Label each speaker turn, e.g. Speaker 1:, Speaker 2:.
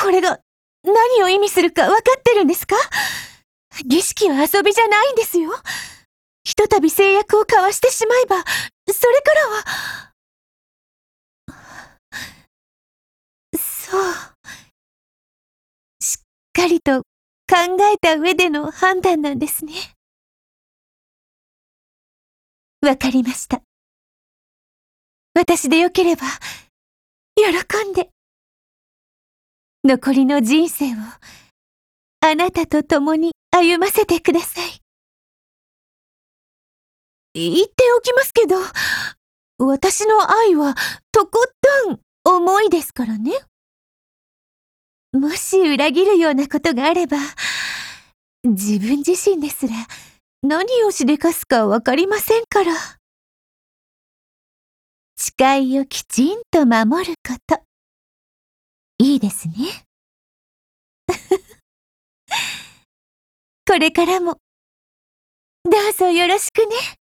Speaker 1: これが何を意味するか分かってるんですか？儀式は遊びじゃないんですよ。ひとたび誓約を交わしてしまえば、それからは。そう。しっかりと考えた上での判断なんですね。わかりました。私でよければ、喜んで。残りの人生を、あなたと共に歩ませてください。言っておきますけど、私の愛はとことん重いですからね。もし裏切るようなことがあれば、自分自身ですら何をしでかすかわかりませんから。誓いをきちんと守ること。いいですね。これからも、どうぞよろしくね。